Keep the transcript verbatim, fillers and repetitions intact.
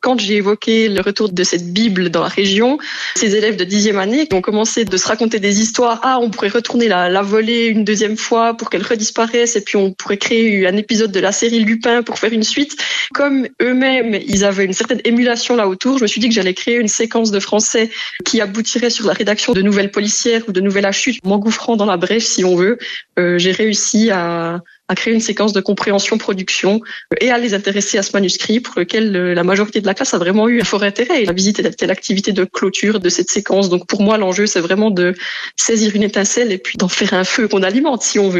quand j'ai évoqué le retour de cette Bible dans la région, ces élèves de dixième année ont commencé de se raconter des histoires. Ah, on pourrait retourner la, la voler une deuxième fois pour qu'elle redisparaisse et puis on pourrait créer un épisode de la série Lupin pour faire une suite. Comme eux-mêmes, ils avaient une certaine émulation là autour, je me suis dit que j'allais créer une séquence de français qui aboutirait sur la rédaction de nouvelles policières ou de nouvelles H U, m'engouffrant dans la brèche si on veut. Euh, j'ai réussi à, à créer une séquence de compréhension-production et à les intéresser à ce manuscrit pour lequel la majorité de la classe a vraiment eu un fort intérêt. Et la visite était l'activité de clôture de cette séquence. Donc pour moi, l'enjeu, c'est vraiment de saisir une étincelle et puis d'en faire un feu qu'on alimente si on veut.